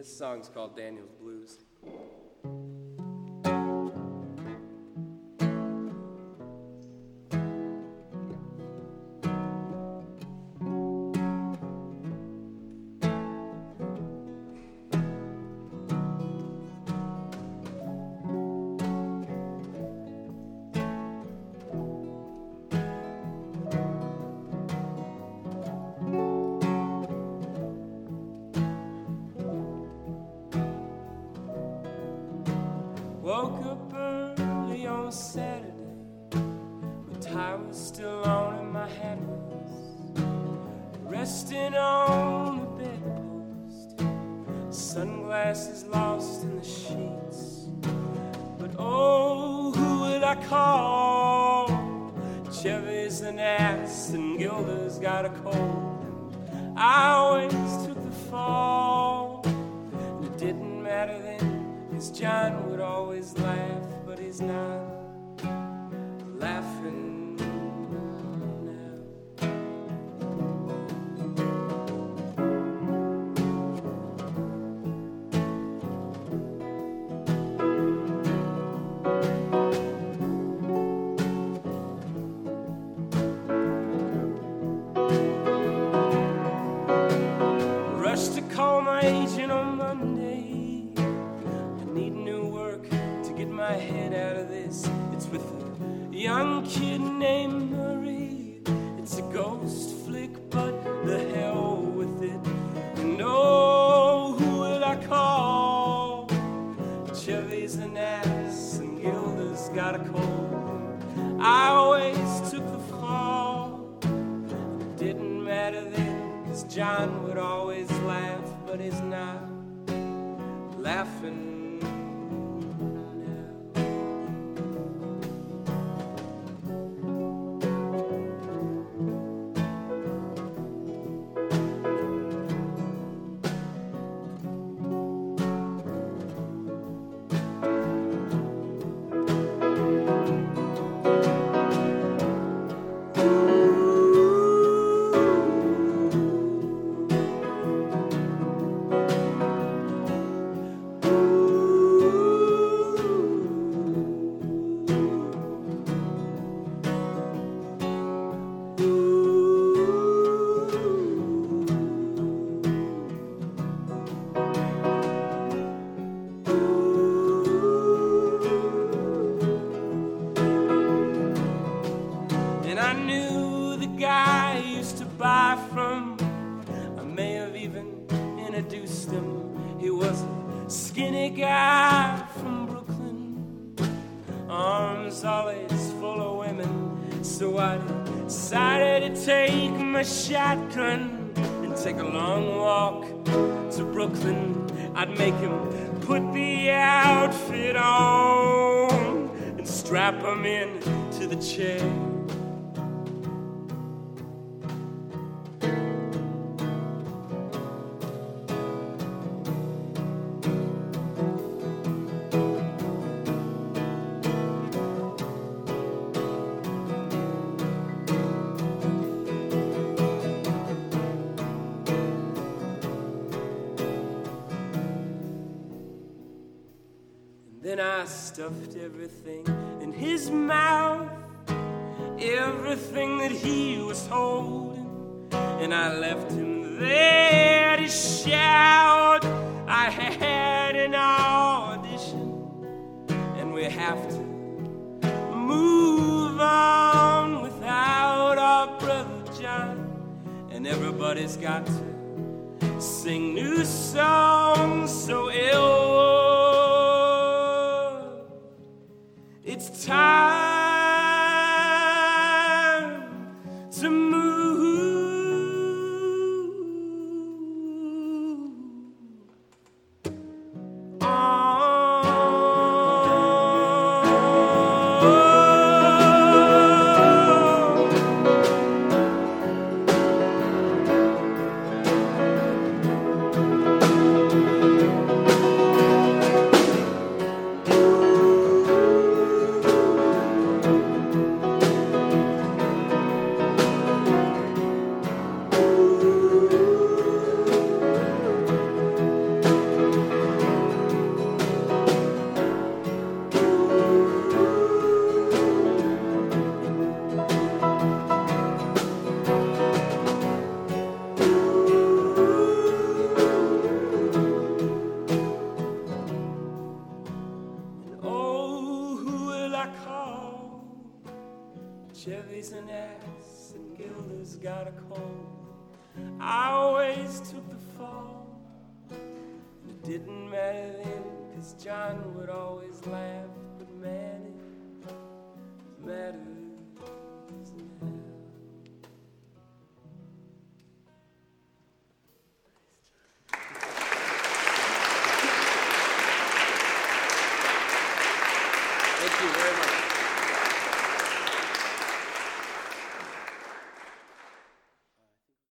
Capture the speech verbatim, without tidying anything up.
This song's called Daniel's Blues. Woke up early on Saturday, my tie was still on and my hat was resting on the bedpost. Sunglasses lost in the sheets, but oh, who would I call? Chevy's an ass and Gilda's got a cold. I always took the fall, and it didn't matter then. John would always laugh, but he's not laughing now. Rushed to call my agent on Monday. My head out of this. It's with a young kid named Marie. It's a ghost flick, but the hell with it. And oh, who will I call? Chevy's an ass and Gilda's got a cold. I always took the fall. It didn't matter then, 'cause John would always laugh, but he's not laughing. Shotgun and take a long walk to Brooklyn. I'd make him put the outfit on and strap him in to the chair. Then I stuffed everything in his mouth, everything that he was holding, and I left him there to shout. I had an audition, and we have to move on without our brother John, and everybody's got to sing new songs so ill. It's time to move on. always took the fall. And it didn't matter then, 'cause John would always laugh. But man, it mattered.